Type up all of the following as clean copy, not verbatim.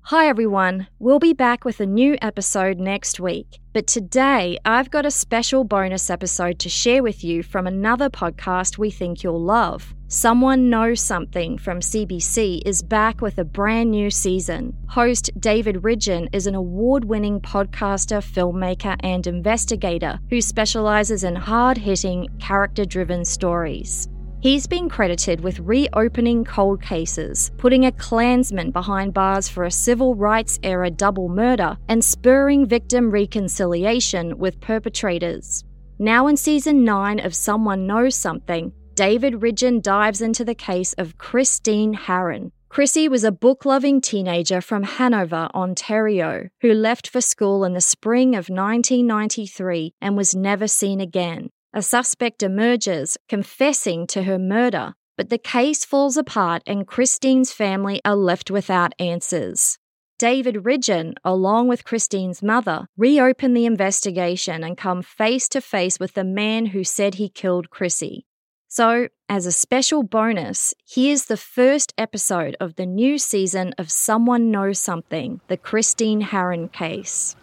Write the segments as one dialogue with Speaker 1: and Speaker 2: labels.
Speaker 1: Hi everyone, we'll be back with a new episode next week. But today, I've got a special bonus episode to share with you from another podcast we think you'll love. Someone Knows Something from CBC is back with a brand new season. Host David Ridgen is an award-winning podcaster, filmmaker, and investigator who specializes in hard-hitting, character-driven stories. He's been credited with reopening cold cases, putting a Klansman behind bars for a civil rights-era double murder, and spurring victim reconciliation with perpetrators. Now in Season 9 of Someone Knows Something, David Ridgen dives into the case of Christine Harron. Chrissy was a book-loving teenager from Hanover, Ontario, who left for school in the spring of 1993 and was never seen again. A suspect emerges, confessing to her murder, but the case falls apart and Christine's family are left without answers. David Ridgen, along with Christine's mother, reopen the investigation and come face to face with the man who said he killed Chrissy. So, as a special bonus, here's the first episode of the new season of Someone Knows Something, the Christine Harron case.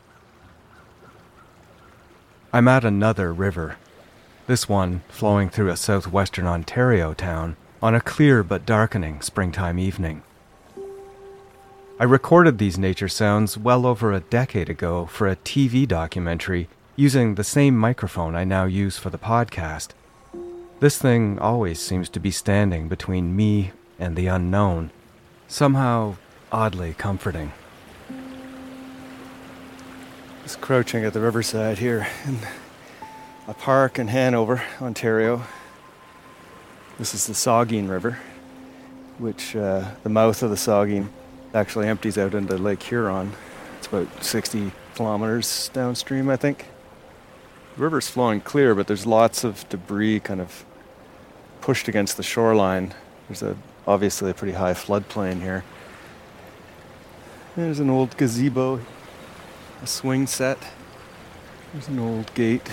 Speaker 2: I'm at another river. This one flowing through a southwestern Ontario town on a clear but darkening springtime evening. I recorded these nature sounds well over a decade ago for a TV documentary using the same microphone I now use for the podcast. This thing always seems to be standing between me and the unknown, somehow oddly comforting.
Speaker 3: Just crouching at the riverside here in a park in Hanover, Ontario. This is the Saugeen River, which the mouth of the Saugeen actually empties out into Lake Huron. It's about 60 kilometers downstream, I think. The river's flowing clear, but there's lots of debris kind of pushed against the shoreline. There's obviously a pretty high floodplain here. There's an old gazebo, a swing set. There's an old gate.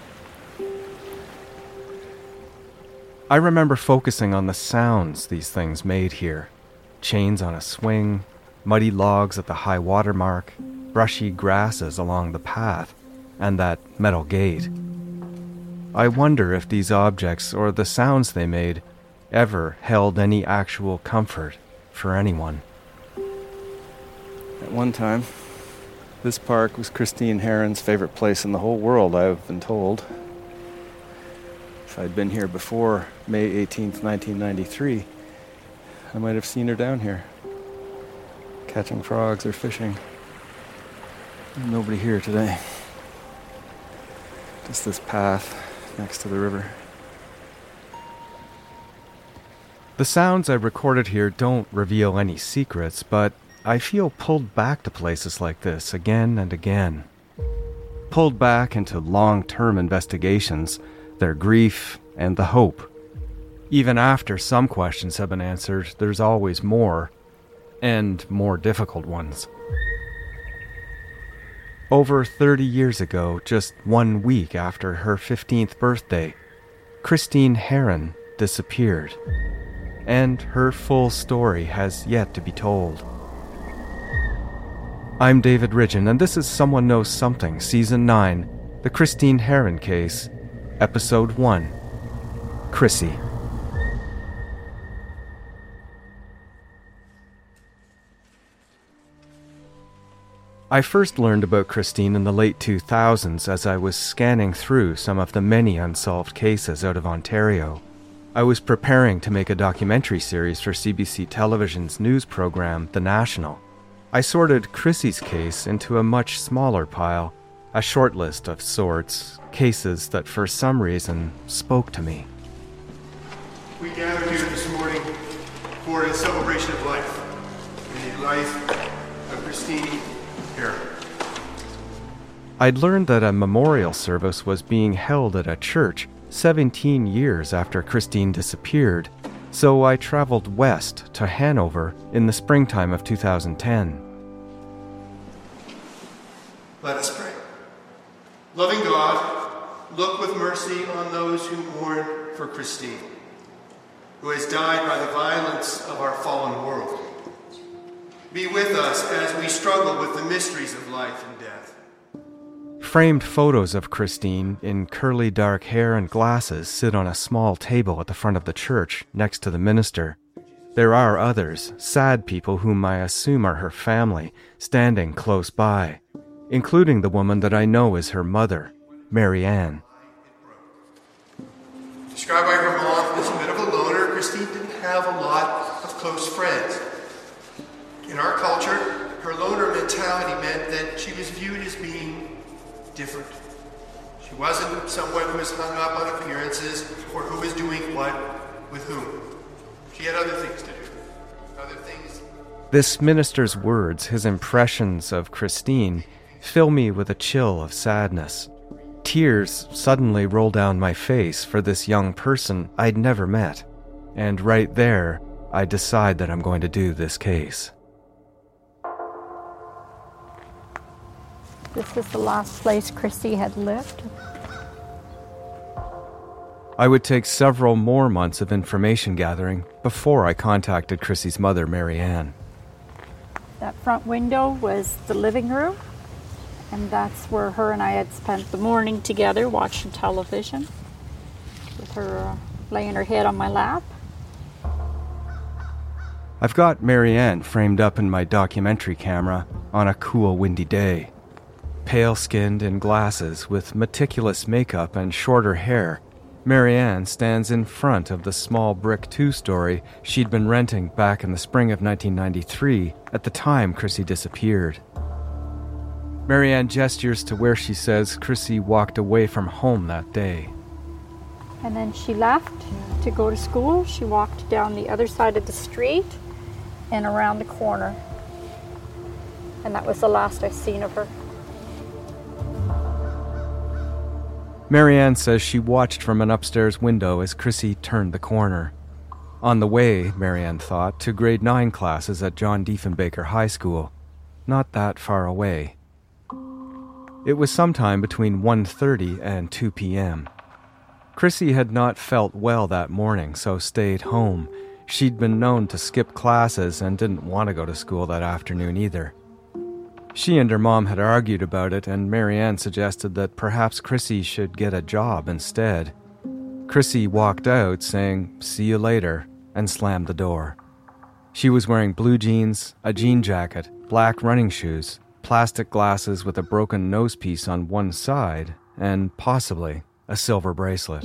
Speaker 2: I remember focusing on the sounds these things made here. Chains on a swing, muddy logs at the high water mark, brushy grasses along the path, and that metal gate. I wonder if these objects, or the sounds they made, ever held any actual comfort for anyone.
Speaker 3: At one time, this park was Christine Harron's favorite place in the whole world, I've been told. If I'd been here before May 18th, 1993, I might have seen her down here, catching frogs or fishing. There's nobody here today. Just this path next to the river.
Speaker 2: The sounds I recorded here don't reveal any secrets, but I feel pulled back to places like this again and again. Pulled back into long-term investigations, their grief, and the hope. Even after some questions have been answered, there's always more, and more difficult ones. Over 30 years ago, just 1 week after her 15th birthday, Christine Harron disappeared, and her full story has yet to be told. I'm David Ridgen, and this is Someone Knows Something, Season 9, The Christine Harron Case, Episode 1, Chrissy. I first learned about Christine in the late 2000s as I was scanning through some of the many unsolved cases out of Ontario. I was preparing to make a documentary series for CBC Television's news program, The National. I sorted Chrissy's case into a much smaller pile, a short list of sorts, cases that for some reason spoke to me.
Speaker 4: We gathered here this morning for a celebration of life, the life of Christine Harron.
Speaker 2: I'd learned that a memorial service was being held at a church 17 years after Christine disappeared, so I traveled west to Hanover in the springtime of 2010.
Speaker 4: Let us pray. Loving God, look with mercy on those who mourn for Christine, who has died by the violence of our fallen world. be with us as we struggle with the mysteries of life and death.
Speaker 2: Framed photos of Christine in curly dark hair and glasses sit on a small table at the front of the church next to the minister. There are others, sad people whom I assume are her family, standing close by, including the woman that I know is her mother, Mary Ann.
Speaker 4: Described by her mom as a bit of a loner, Christine didn't have a lot of close friends. In our culture, her loner mentality meant that she was viewed as being different. She wasn't someone who was hung up on appearances or who was doing what with whom. She had other things to do. Other things.
Speaker 2: This minister's words, his impressions of Christine, fill me with a chill of sadness. Tears suddenly roll down my face for this young person I'd never met. And right there, I decide that I'm going to do this case.
Speaker 5: This is the last place Chrissy had lived.
Speaker 2: I would take several more months of information gathering before I contacted Chrissy's mother, Mary Ann.
Speaker 5: That front window was the living room, and that's where her and I had spent the morning together watching television, with her laying her head on my lap.
Speaker 2: I've got Mary Ann framed up in my documentary camera on a cool, windy day. Pale-skinned in glasses with meticulous makeup and shorter hair, Mary Ann stands in front of the small brick two-story she'd been renting back in the spring of 1993 at the time Chrissy disappeared. Mary Ann gestures to where she says Chrissy walked away from home that day.
Speaker 5: And then she left to go to school. She walked down the other side of the street and around the corner. And that was the last I've seen of her.
Speaker 2: Mary Ann says she watched from an upstairs window as Chrissy turned the corner. On the way, Mary Ann thought, to grade 9 classes at John Diefenbaker High School. Not that far away. It was sometime between 1:30 and 2 p.m. Chrissy had not felt well that morning, so stayed home. She'd been known to skip classes and didn't want to go to school that afternoon either. She and her mom had argued about it, and Mary Ann suggested that perhaps Chrissy should get a job instead. Chrissy walked out saying, "See you later," and slammed the door. She was wearing blue jeans, a jean jacket, black running shoes, plastic glasses with a broken nosepiece on one side, and possibly a silver bracelet.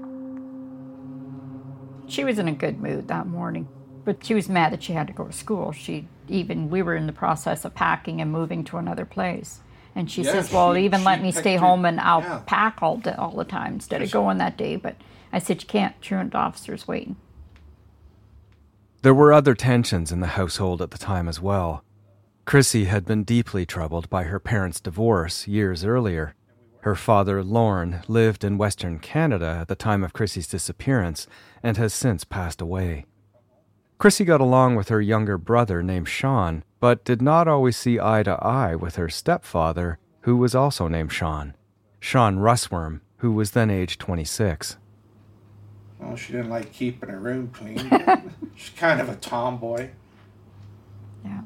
Speaker 5: She was in a good mood that morning, but she was mad that she had to go to school. We were in the process of packing and moving to another place. And she says, well, let me stay home and I'll pack all the time instead of going that day. But I said, you can't, truant officer's waiting.
Speaker 2: There were other tensions in the household at the time as well. Chrissy had been deeply troubled by her parents' divorce years earlier. Her father, Lorne, lived in Western Canada at the time of Chrissy's disappearance and has since passed away. Chrissy got along with her younger brother named Sean, but did not always see eye to eye with her stepfather, who was also named Sean Russworm, who was then aged 26.
Speaker 6: Well, she didn't like keeping her room clean. She's kind of a tomboy.
Speaker 5: Yeah.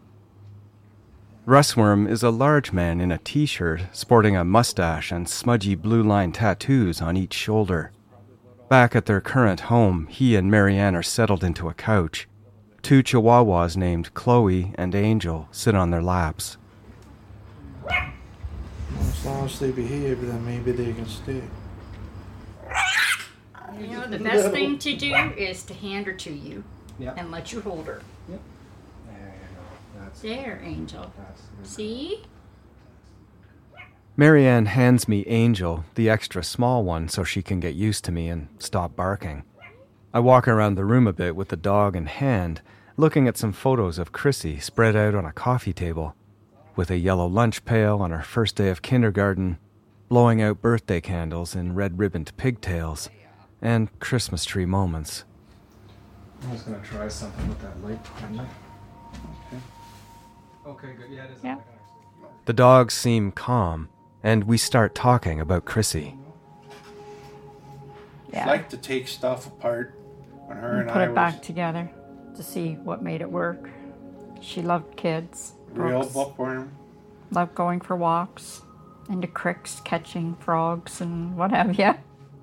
Speaker 2: Russworm is a large man in a t-shirt, sporting a mustache and smudgy blue-line tattoos on each shoulder. Back at their current home, he and Mary Ann are settled into a couch. 2 chihuahuas named Chloe and Angel sit on their laps.
Speaker 6: As long as they behave, then maybe they can stay.
Speaker 5: You know, the best thing to do is to hand her to you and let you hold her.
Speaker 3: Yep. There you go.
Speaker 5: There, Angel. See?
Speaker 2: Mary Ann hands me Angel, the extra small one, so she can get used to me and stop barking. I walk around the room a bit with the dog in hand, looking at some photos of Chrissy spread out on a coffee table, with a yellow lunch pail on her first day of kindergarten, blowing out birthday candles in red-ribboned pigtails, and Christmas tree moments.
Speaker 3: I was going to try something with that light behind. Okay, good. Yeah, it is.
Speaker 5: Yeah.
Speaker 2: The dogs seem calm, and we start talking about Chrissy.
Speaker 5: Yeah.
Speaker 6: I'd like to take stuff apart when her and
Speaker 5: Put
Speaker 6: I
Speaker 5: it back together to see what made it work. She loved kids.
Speaker 6: Real
Speaker 5: books.
Speaker 6: bookworm.
Speaker 5: Loved going for walks, into creeks, catching frogs and what have you.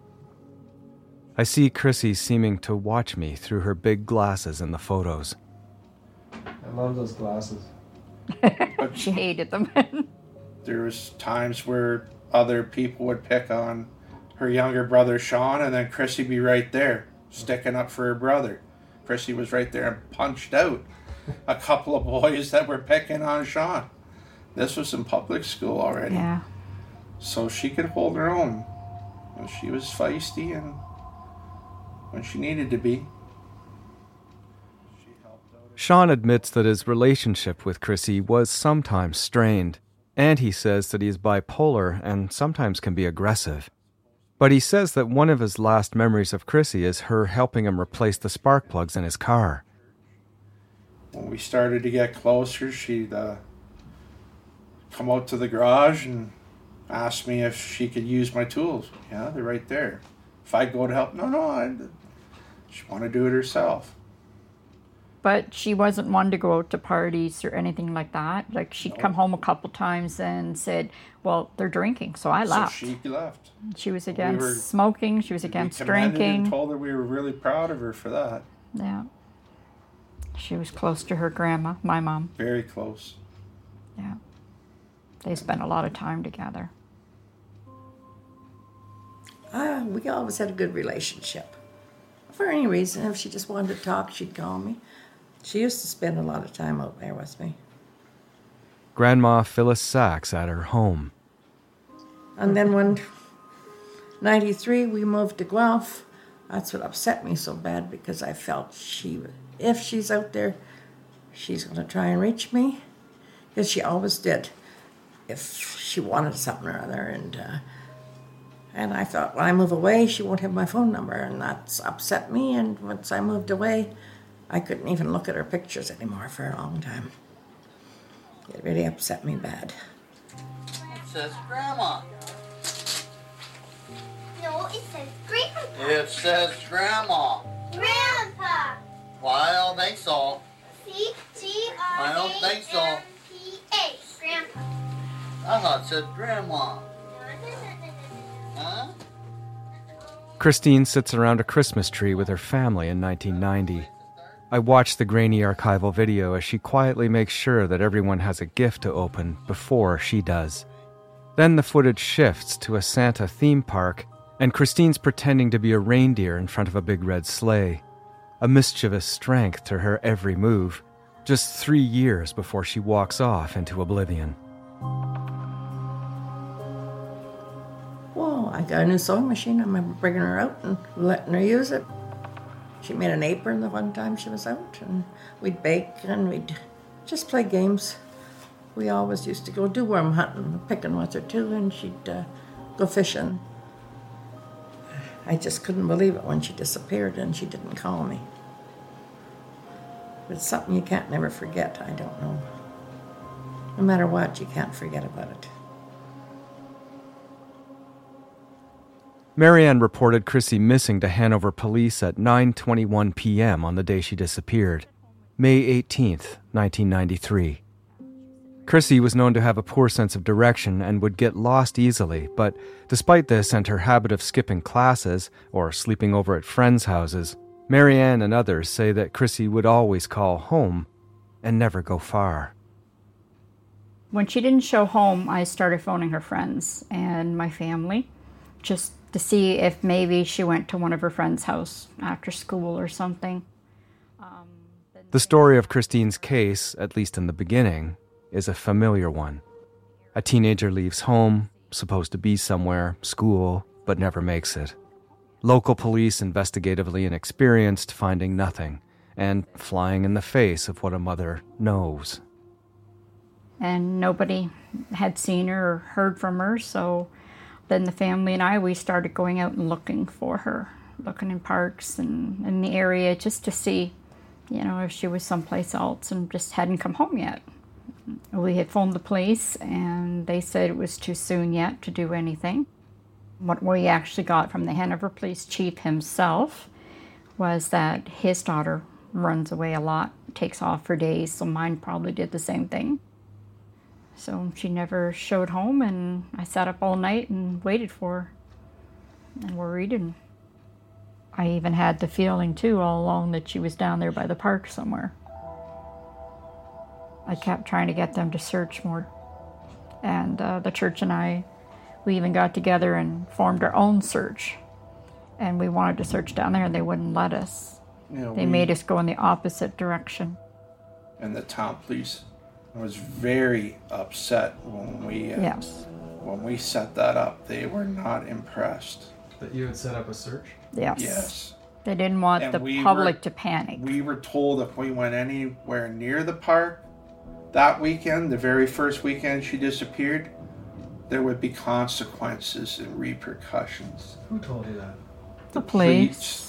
Speaker 2: I see Chrissy seeming to watch me through her big glasses in the photos.
Speaker 3: I love those glasses.
Speaker 5: But she hated them.
Speaker 6: There was times where other people would pick on her younger brother, Sean, and then Chrissy be right there, sticking up for her brother. Chrissy was right there and punched out a couple of boys that were picking on Sean. This was in public school already.
Speaker 5: Yeah.
Speaker 6: So she could hold her own. And she was feisty and when she needed to be.
Speaker 2: Sean admits that his relationship with Chrissy was sometimes strained, and he says that he is bipolar and sometimes can be aggressive. But he says that one of his last memories of Chrissy is her helping him replace the spark plugs in his car.
Speaker 6: When we started to get closer, she'd come out to the garage and ask me if she could use my tools. Yeah, they're right there. If I'd go to help, she wanted to do it herself.
Speaker 5: But she wasn't one to go out to parties or anything like that. Like, she'd come home a couple times and said, well, they're drinking, so I left.
Speaker 6: So she left.
Speaker 5: She was against smoking. She was against drinking.
Speaker 6: And told her we were really proud of her for that.
Speaker 5: Yeah. She was close to her grandma, my mom.
Speaker 6: Very close.
Speaker 5: Yeah. They spent a lot of time together.
Speaker 7: We always had a good relationship. For any reason, if she just wanted to talk, she'd call me. She used to spend a lot of time out there with me.
Speaker 2: Grandma Phyllis Sachs at her home.
Speaker 7: And then when 93 we moved to Guelph, that's what upset me so bad because I felt if she's out there, she's going to try and reach me. Because she always did, if she wanted something or other. And I thought, when I move away, she won't have my phone number, and that's upset me. And once I moved away, I couldn't even look at her pictures anymore for a long time. It really upset me bad.
Speaker 8: It says Grandma.
Speaker 9: No, it says Grandpa.
Speaker 8: It says Grandma.
Speaker 9: Grandpa.
Speaker 8: Well, I don't think so.
Speaker 9: C-G-R-A-M-P-A.
Speaker 8: I don't think so.
Speaker 9: Grandpa.
Speaker 8: I thought it said Grandma. Huh?
Speaker 2: Christine sits around a Christmas tree with her family in 1990. I watch the grainy archival video as she quietly makes sure that everyone has a gift to open before she does. Then the footage shifts to a Santa theme park, and Christine's pretending to be a reindeer in front of a big red sleigh. A mischievous strength to her every move, just 3 years before she walks off into oblivion.
Speaker 7: Well, I got a new sewing machine. I remember bringing her out and letting her use it. She made an apron the one time she was out, and we'd bake and we'd just play games. We always used to go do worm hunting, picking with her too, and she'd go fishing. I just couldn't believe it when she disappeared and she didn't call me. It's something you can't never forget, I don't know. No matter what, you can't forget about it.
Speaker 2: Marianne reported Chrissy missing to Hanover police at 9:21 p.m. on the day she disappeared, May 18th, 1993. Chrissy was known to have a poor sense of direction and would get lost easily, but despite this and her habit of skipping classes or sleeping over at friends' houses, Marianne and others say that Chrissy would always call home and never go far.
Speaker 5: When she didn't show home, I started phoning her friends and my family, just to see if maybe she went to one of her friends' house after school or something.
Speaker 2: The story of Christine's case, at least in the beginning, is a familiar one. A teenager leaves home, supposed to be somewhere, school, but never makes it. Local police investigatively inexperienced, finding nothing, and flying in the face of what a mother knows.
Speaker 5: And nobody had seen her or heard from her, so then the family and we started going out and looking for her, looking in parks and in the area just to see, if she was someplace else and just hadn't come home yet. We had phoned the police and they said it was too soon yet to do anything. What we actually got from the Hanover police chief himself was that his daughter runs away a lot takes off for days, so mine probably did the same thing. So she never showed home, and I sat up all night and waited for her and worried. And I even had the feeling, too, all along that she was down there by the park somewhere. I kept trying to get them to search more. And the church and I, we even got together and formed our own search. And we wanted to search down there, and they wouldn't let us. They made us go in the opposite direction.
Speaker 6: And the town police was very upset when we set that up. They were not impressed.
Speaker 2: That you had set up a search?
Speaker 6: Yes.
Speaker 5: They didn't want the public to panic.
Speaker 6: We were told if we went anywhere near the park that weekend, the very first weekend she disappeared, there would be consequences and repercussions.
Speaker 2: Who told you that?
Speaker 5: The police.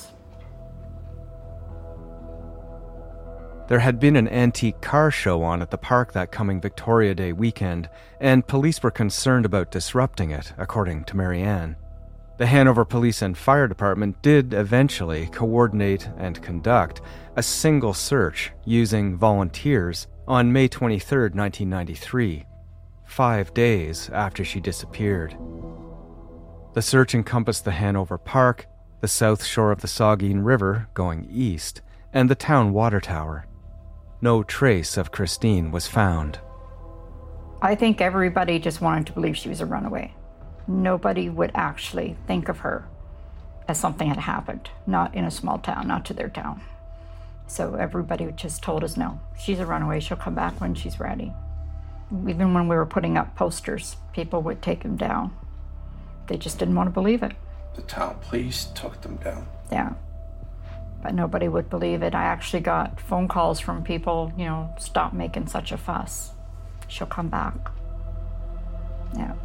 Speaker 2: There had been an antique car show on at the park that coming Victoria Day weekend, and police were concerned about disrupting it, according to Marianne. The Hanover Police and Fire Department did eventually coordinate and conduct a single search using volunteers on May 23, 1993, 5 days after she disappeared. The search encompassed the Hanover Park, the south shore of the Saugeen River going east, and the town water tower. No trace of Christine was found.
Speaker 5: I think everybody just wanted to believe she was a runaway. Nobody would actually think of her as something had happened, not in a small town, not to their town. So everybody just told us, no, she's a runaway, she'll come back when she's ready. Even when we were putting up posters, people would take them down. They just didn't want to believe it.
Speaker 6: The town police took them down.
Speaker 5: Yeah. But nobody would believe it. I actually got phone calls from people, stop making such a fuss. She'll come back. Yeah.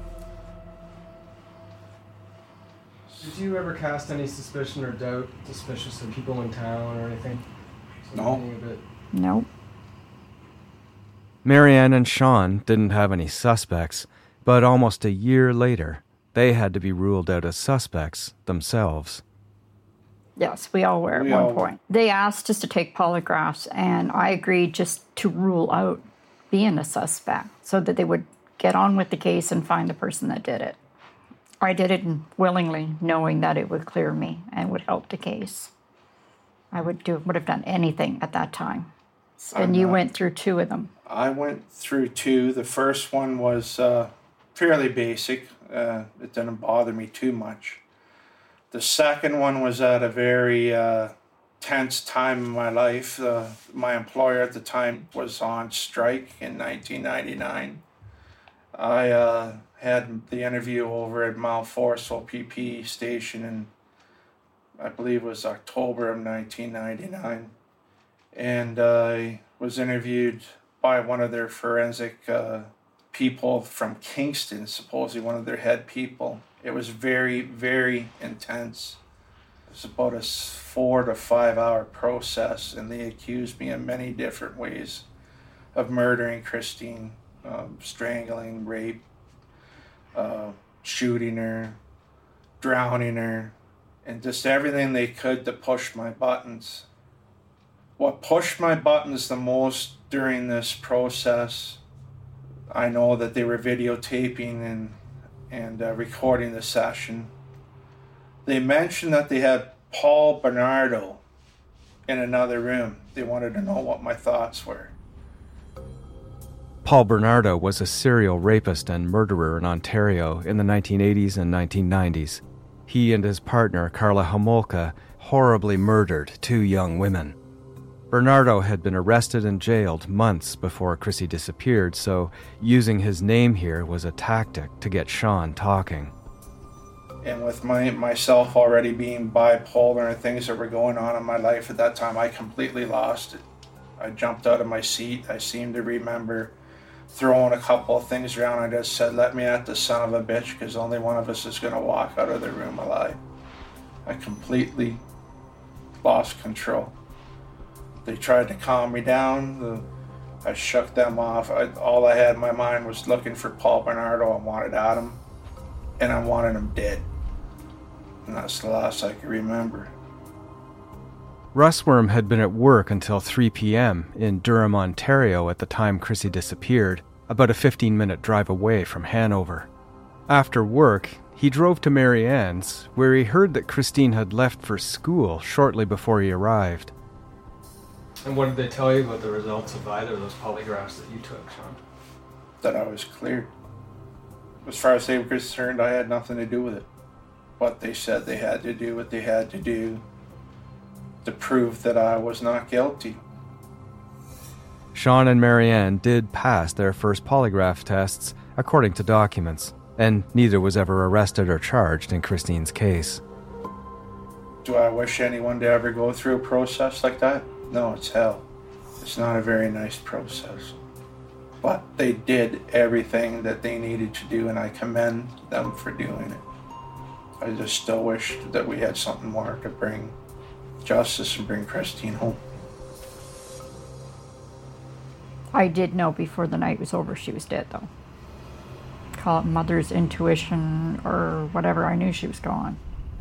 Speaker 2: Did you ever cast any suspicion or doubt suspicious of people in town or anything?
Speaker 6: No.
Speaker 5: Nope.
Speaker 2: Marianne and Sean didn't have any suspects, but almost a year later, they had to be ruled out as suspects themselves.
Speaker 5: Yes, we all were at one point. They asked us to take polygraphs, and I agreed just to rule out being a suspect so that they would get on with the case and find the person that did it. I did it willingly, knowing that it would clear me and would help the case. I would have done anything at that time. And you went through 2 of them.
Speaker 6: I went through 2. The first one was fairly basic. It didn't bother me too much. The second one was at a very tense time in my life. My employer at the time was on strike in 1999. I had the interview over at Mount Forest OPP station in, I believe it was October of 1999. And I was interviewed by one of their forensic people from Kingston, supposedly one of their head people. It was very, very intense. It was about a 4 to 5 hour process, and they accused me in many different ways of murdering Christine, strangling, rape, shooting her, drowning her, and just everything they could to push my buttons. What pushed my buttons the most during this process, I know that they were videotaping and recording the session. They mentioned that they had Paul Bernardo in another room. They wanted to know what my thoughts were.
Speaker 2: Paul Bernardo was a serial rapist and murderer in Ontario in the 1980s and 1990s. He and his partner, Karla Homolka, horribly murdered 2 young women. Bernardo had been arrested and jailed months before Chrissy disappeared, so using his name here was a tactic to get Sean talking.
Speaker 6: And with myself already being bipolar and things that were going on in my life at that time, I completely lost it. I jumped out of my seat. I seem to remember throwing a couple of things around. I just said, "Let me at the son of a bitch, because only one of us is going to walk out of the room alive." I completely lost control. They tried to calm me down. I shook them off. All I had in my mind was looking for Paul Bernardo. I wanted Adam, and I wanted him dead. And that's the last I can remember.
Speaker 2: Russworm had been at work until 3 p.m. in Durham, Ontario at the time Chrissy disappeared, about a 15-minute drive away from Hanover. After work, he drove to Marianne's, where he heard that Christine had left for school shortly before he arrived.
Speaker 3: And what did they tell you about the results of either of those polygraphs that you took, Sean?
Speaker 6: That I was cleared. As far as they were concerned, I had nothing to do with it. But they said they had to do what they had to do to prove that I was not guilty.
Speaker 2: Sean and Marianne did pass their first polygraph tests, according to documents, and neither was ever arrested or charged in Christine's case.
Speaker 6: Do I wish anyone to ever go through a process like that? No, it's hell. It's not a very nice process. But they did everything that they needed to do, and I commend them for doing it. I just still wish that we had something more to bring justice and bring Christine home.
Speaker 5: I did know before the night was over she was dead, though. Call it mother's intuition or whatever, I knew she was gone.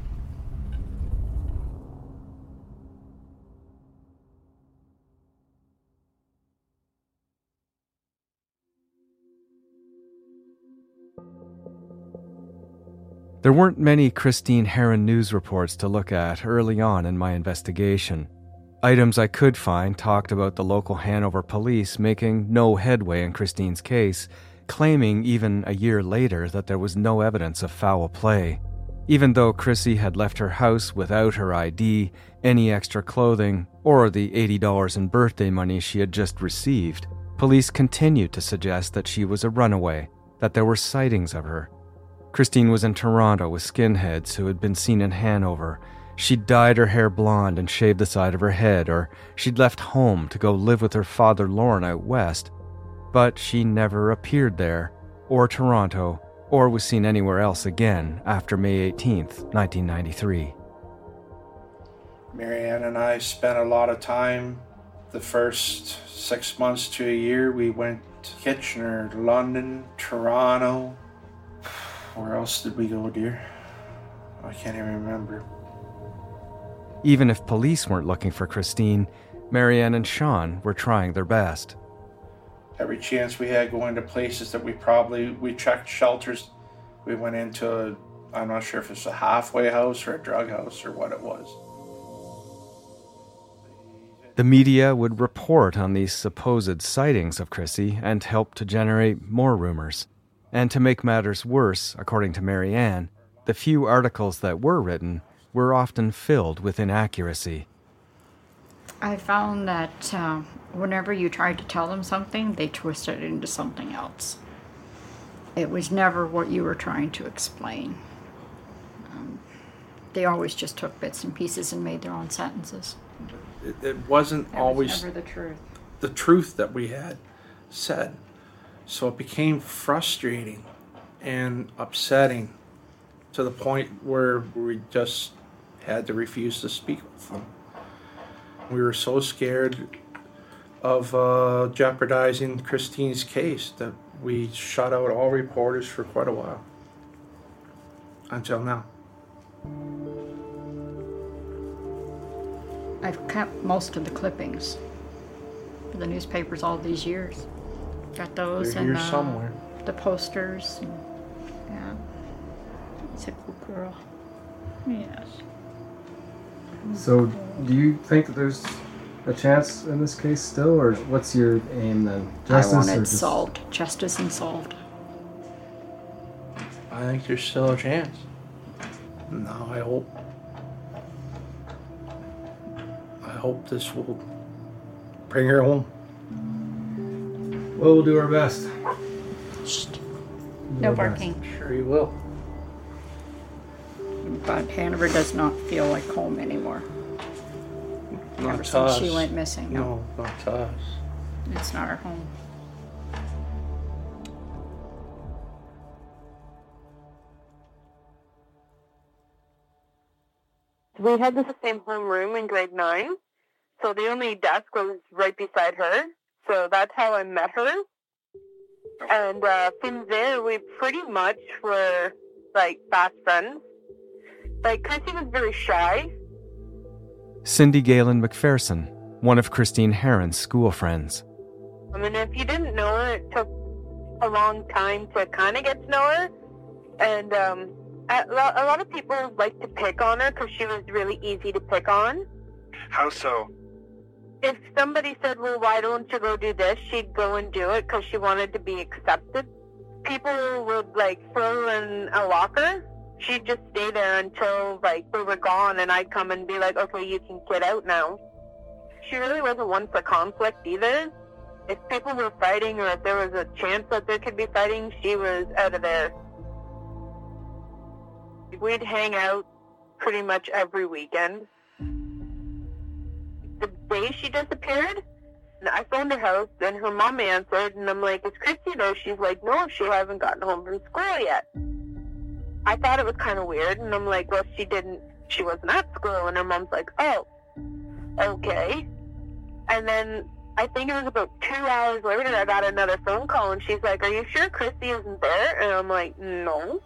Speaker 2: There weren't many Christine Heron news reports to look at early on in my investigation. Items I could find talked about the local Hanover police making no headway in Christine's case, claiming even a year later that there was no evidence of foul play. Even though Chrissy had left her house without her ID, any extra clothing, or the $80 in birthday money she had just received, police continued to suggest that she was a runaway, that there were sightings of her. Christine was in Toronto with skinheads who had been seen in Hanover. She'd dyed her hair blonde and shaved the side of her head, or she'd left home to go live with her father Lorne out west. But she never appeared there, or Toronto, or was seen anywhere else again after May 18th, 1993.
Speaker 6: Marianne and I spent a lot of time. The first 6 months to a year, we went to Kitchener, London, Toronto. Where else did we go, dear? I can't even remember.
Speaker 2: Even if police weren't looking for Christine, Marianne and Sean were trying their best.
Speaker 6: Every chance we had going to places that we checked shelters. We went into, I'm not sure if it's a halfway house or a drug house or what it was.
Speaker 2: The media would report on these supposed sightings of Chrissy and help to generate more rumors. And to make matters worse, according to Marianne, the few articles that were written were often filled with inaccuracy.
Speaker 5: I found that whenever you tried to tell them something, they twisted it into something else. It was never what you were trying to explain. They always just took bits and pieces and made their own sentences.
Speaker 6: It wasn't always
Speaker 5: never the truth.
Speaker 6: The truth that we had said. So it became frustrating and upsetting to the point where we just had to refuse to speak with them. We were so scared of jeopardizing Christine's case that we shut out all reporters for quite a while. Until now.
Speaker 5: I've kept most of the clippings for the newspapers all these years. Got those
Speaker 6: They're
Speaker 5: and
Speaker 6: here somewhere.
Speaker 5: The posters. And, yeah, it's a cool girl. Yes.
Speaker 10: So, do you think that there's a chance in this case still, or what's your aim then? Justice,
Speaker 5: I want
Speaker 10: or
Speaker 5: it
Speaker 10: just...
Speaker 5: solved. Justice and solved.
Speaker 6: I think there's still a chance. No, I hope this will bring her home.
Speaker 10: Well, we'll do our best.
Speaker 5: No barking.
Speaker 6: Sure you will.
Speaker 5: But Hanover does not feel like home anymore.
Speaker 6: Not
Speaker 5: Ever
Speaker 6: to
Speaker 5: since
Speaker 6: us.
Speaker 5: she went missing.
Speaker 6: No, not to us.
Speaker 5: It's not our home.
Speaker 11: We had the same homeroom in grade 9, so the only desk was right beside her. So that's how I met her. And from there, we pretty much were, like, fast friends. Like, Chrissy was very shy.
Speaker 2: Cindy Galen McPherson, one of Christine Heron's school friends.
Speaker 11: I mean, if you didn't know her, it took a long time to kind of get to know her. And a lot of people like to pick on her because she was really easy to pick on.
Speaker 3: How so?
Speaker 11: If somebody said, well, why don't you go do this, she'd go and do it because she wanted to be accepted. People would, throw in a locker. She'd just stay there until, we were gone, and I'd come and be like, okay, you can get out now. She really wasn't one for conflict either. If people were fighting or if there was a chance that there could be fighting, she was out of there. We'd hang out pretty much every weekend. The day she disappeared, I phoned her house, and her mom answered, and I'm like, is Christy there? She's like, no, she hasn't gotten home from school yet. I thought it was kind of weird, and I'm like, well, she wasn't at school, and her mom's like, oh, okay. And then I think it was about 2 hours later, I got another phone call, and she's like, are you sure Christy isn't there? And I'm like, no.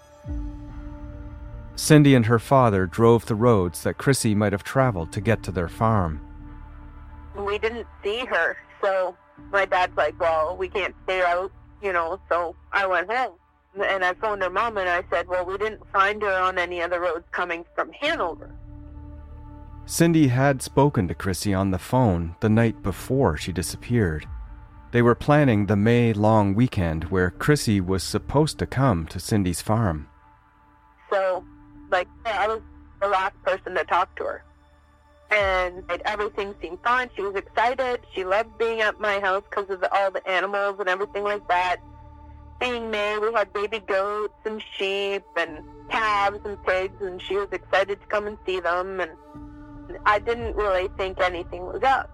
Speaker 2: Cindy and her father drove the roads that Chrissy might have traveled to get to their farm.
Speaker 11: We didn't see her, so my dad's like, well, we can't stay out, so I went home. And I phoned her mom, and I said, well, we didn't find her on any of the roads coming from Hanover.
Speaker 2: Cindy had spoken to Chrissy on the phone the night before she disappeared. They were planning the May long weekend where Chrissy was supposed to come to Cindy's farm.
Speaker 11: So, I was the last person to talk to her. And everything seemed fine. She was excited. She loved being at my house because of all the animals and everything like that. Being May, we had baby goats and sheep and calves and pigs, and she was excited to come and see them. And I didn't really think anything was up.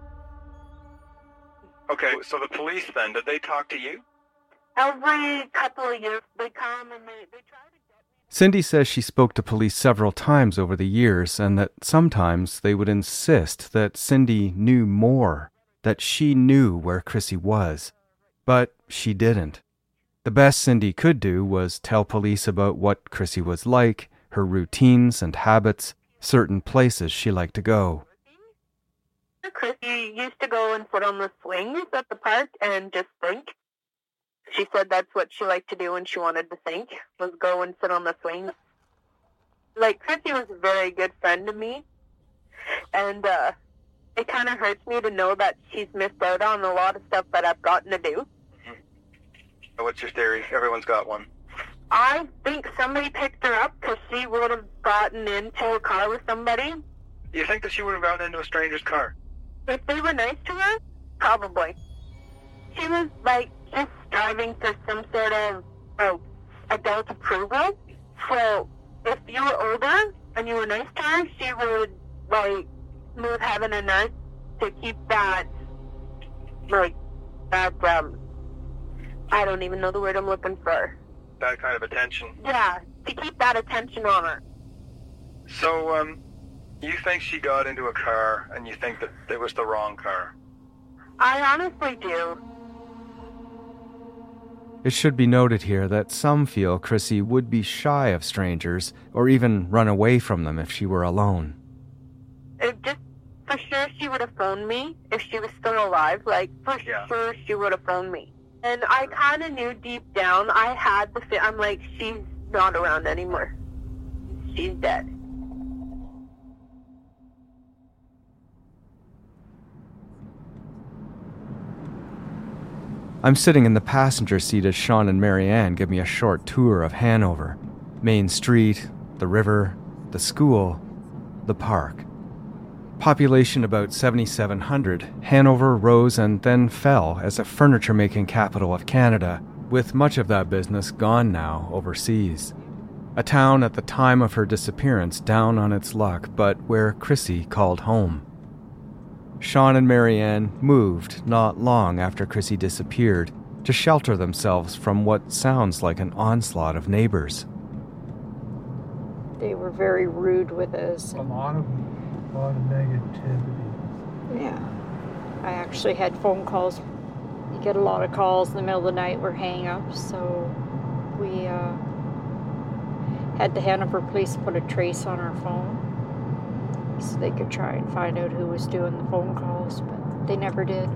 Speaker 3: Okay, so the police then, did they talk to you?
Speaker 11: Every couple of years, they come and they try to get me.
Speaker 2: Cindy says she spoke to police several times over the years, and that sometimes they would insist that Cindy knew more, that she knew where Chrissy was. But she didn't. The best Cindy could do was tell police about what Chrissy was like, her routines and habits, certain places she liked to go.
Speaker 11: Chrissy used to go and sit on the swings at the park and just think. She said that's what she liked to do when she wanted to think, was go and sit on the swings. Chrissy was a very good friend to me, and it kind of hurts me to know that she's missed out on a lot of stuff that I've gotten to do.
Speaker 3: What's your theory? Everyone's got one.
Speaker 11: I think somebody picked her up because she would have gotten into a car with somebody.
Speaker 3: You think that she would have gotten into a stranger's car?
Speaker 11: If they were nice to her, probably. She was, just striving for some sort of adult approval. So, if you were older and you were nice to her, she would, move heaven and earth to keep that, I don't even know the word I'm looking for.
Speaker 3: That kind of attention.
Speaker 11: Yeah, to keep that attention on her.
Speaker 3: So, you think she got into a car and you think that it was the wrong car?
Speaker 11: I honestly do.
Speaker 2: It should be noted here that some feel Chrissy would be shy of strangers or even run away from them if she were alone.
Speaker 11: For sure she would have phoned me if she was still alive. Sure she would have phoned me. And I kind of knew deep down, I had the feeling, I'm like, she's not around anymore. She's dead.
Speaker 2: I'm sitting in the passenger seat as Sean and Marianne give me a short tour of Hanover. Main Street, the river, the school, the park. Population about 7,700, Hanover rose and then fell as a furniture-making capital of Canada, with much of that business gone now overseas. A town at the time of her disappearance down on its luck, but where Chrissy called home. Sean and Marianne moved not long after Chrissy disappeared to shelter themselves from what sounds like an onslaught of neighbors.
Speaker 5: They were very rude with us.
Speaker 12: A lot of negativity.
Speaker 5: Yeah. I actually had phone calls. You get a lot of calls in the middle of the night or hang-ups, so we had the Hanover police put a trace on our phone. so they could try and find out who was doing the phone calls, but they never did.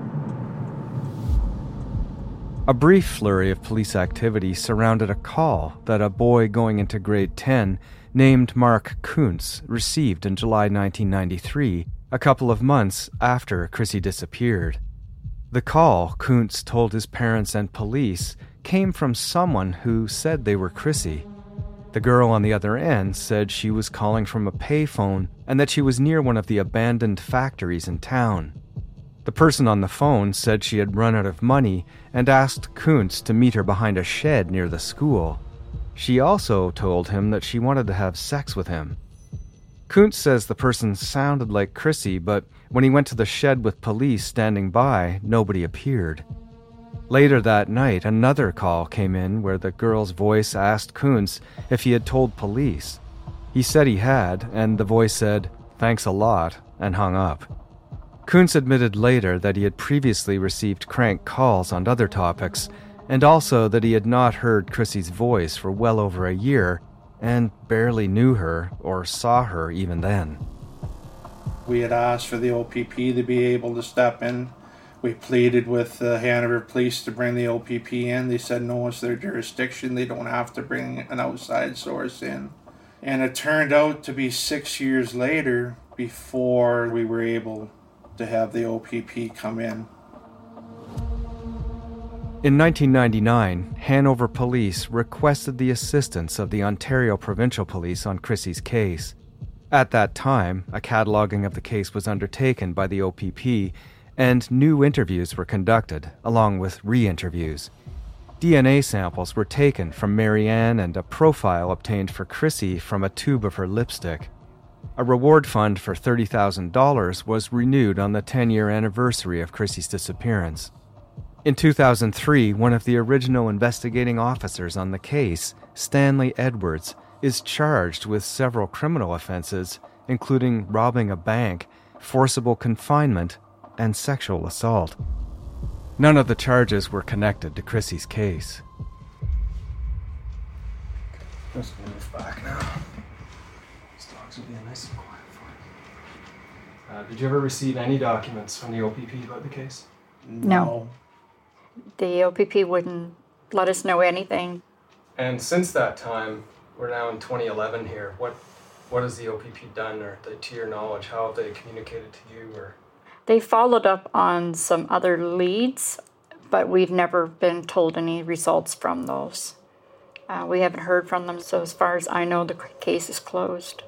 Speaker 2: A brief flurry of police activity surrounded a call that a boy going into grade 10 named Mark Kuntz received in July 1993, a couple of months after Chrissy disappeared. The call, Kuntz told his parents and police, came from someone who said they were Chrissy. The girl on the other end said she was calling from a payphone and that she was near one of the abandoned factories in town. The person on the phone said she had run out of money and asked Kuntz to meet her behind a shed near the school. She also told him that she wanted to have sex with him. Kuntz says the person sounded like Chrissy, but when he went to the shed with police standing by, nobody appeared. Later that night, another call came in where the girl's voice asked Kuntz if he had told police. He said he had, and the voice said, "Thanks a lot," and hung up. Kuntz admitted later that he had previously received crank calls on other topics, and also that he had not heard Chrissy's voice for well over a year, and barely knew her or saw her even then.
Speaker 6: We had asked for the OPP to be able to step in. We pleaded with the Hanover Police to bring the OPP in. They said no, it's their jurisdiction. They don't have to bring an outside source in. And it turned out to be 6 years later before we were able to have the OPP come in.
Speaker 2: In 1999, Hanover Police requested the assistance of the Ontario Provincial Police on Chrissy's case. At that time, a cataloging of the case was undertaken by the OPP, and new interviews were conducted, along with re-interviews. DNA samples were taken from Marianne and a profile obtained for Chrissy from a tube of her lipstick. A reward fund for $30,000 was renewed on the 10-year anniversary of Chrissy's disappearance. In 2003, one of the original investigating officers on the case, Stanley Edwards, is charged with several criminal offenses, including robbing a bank, forcible confinement, and sexual assault. None of the charges were connected to Chrissy's case.
Speaker 10: Let's move back now. These dogs will be nice and quiet for you. Did you ever receive any documents from the OPP about the case?
Speaker 5: No. The OPP wouldn't let us know anything.
Speaker 10: And since that time, we're now in 2011 here, what has the OPP done, or to your knowledge, how have they communicated to you? Or
Speaker 5: they followed up on some other leads, but we've never been told any results from those. We haven't heard from them, so as far as I know, the case is closed.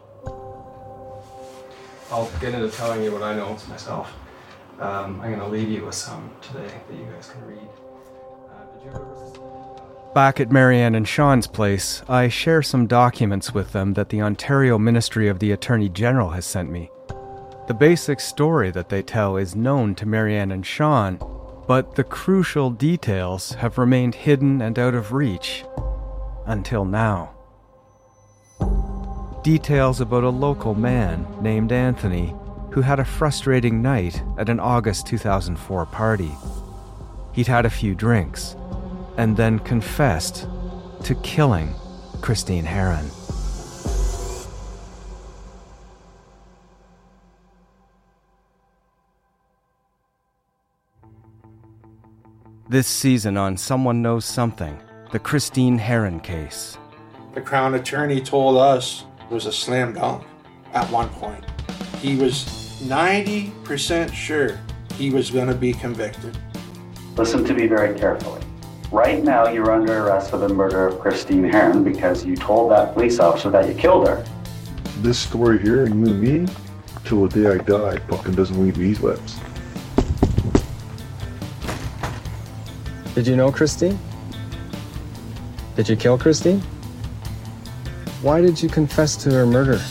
Speaker 10: I'll get into telling you what I know myself. I'm going to leave you with some today that you guys can read. Did you ever...
Speaker 2: Back at Marianne and Sean's place, I share some documents with them that the Ontario Ministry of the Attorney General has sent me. The basic story that they tell is known to Marianne and Sean, but the crucial details have remained hidden and out of reach until now. Details about a local man named Anthony who had a frustrating night at an August 2004 party. He'd had a few drinks and then confessed to killing Christine Heron. This season on Someone Knows Something, the Christine Heron case.
Speaker 6: The Crown Attorney told us it was a slam dunk at one point. He was 90% sure he was going to be convicted.
Speaker 13: Listen to me very carefully. Right now, you're under arrest for the murder of Christine Heron because you told that police officer that you killed her.
Speaker 14: This story here, you and me, till the day I die, fucking doesn't leave these lips.
Speaker 10: Did you know Christine? Did you kill Christine? Why did you confess to her murder?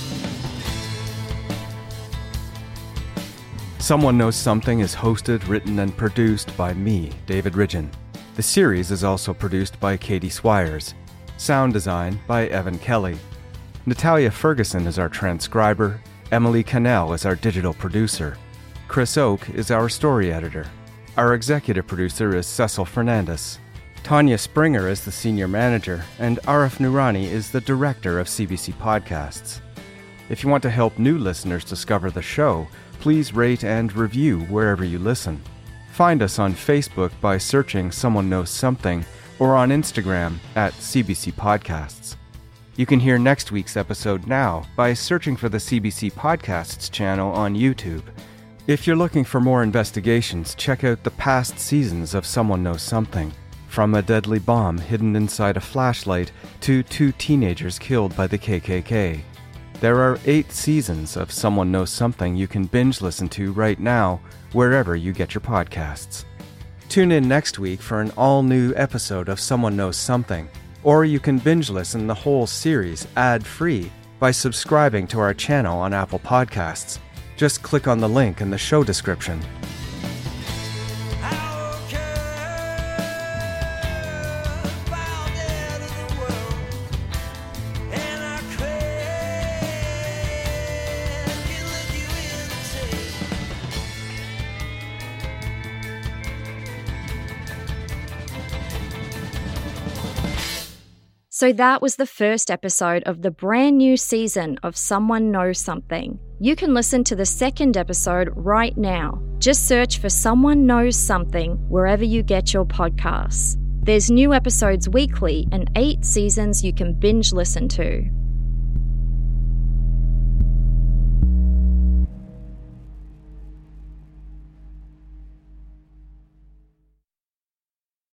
Speaker 2: Someone Knows Something is hosted, written, and produced by me, David Ridgen. The series is also produced by Katie Swires. Sound design by Evan Kelly. Natalia Ferguson is our transcriber. Emily Cannell is our digital producer. Chris Oak is our story editor. Our executive producer is Cecil Fernandez. Tanya Springer is the senior manager, and Arif Noorani is the director of CBC Podcasts. If you want to help new listeners discover the show, please rate and review wherever you listen. Find us on Facebook by searching Someone Knows Something, or on Instagram at CBC Podcasts. You can hear next week's episode now by searching for the CBC Podcasts channel on YouTube. If you're looking for more investigations, check out the past seasons of Someone Knows Something. From a deadly bomb hidden inside a flashlight to 2 teenagers killed by the KKK. There are 8 seasons of Someone Knows Something you can binge listen to right now, wherever you get your podcasts. Tune in next week for an all-new episode of Someone Knows Something, or you can binge listen the whole series ad-free by subscribing to our channel on Apple Podcasts. Just click on the link in the show description.
Speaker 1: So that was the first episode of the brand new season of Someone Knows Something. You can listen to the second episode right now. Just search for Someone Knows Something wherever you get your podcasts. There's new episodes weekly and 8 seasons you can binge listen to.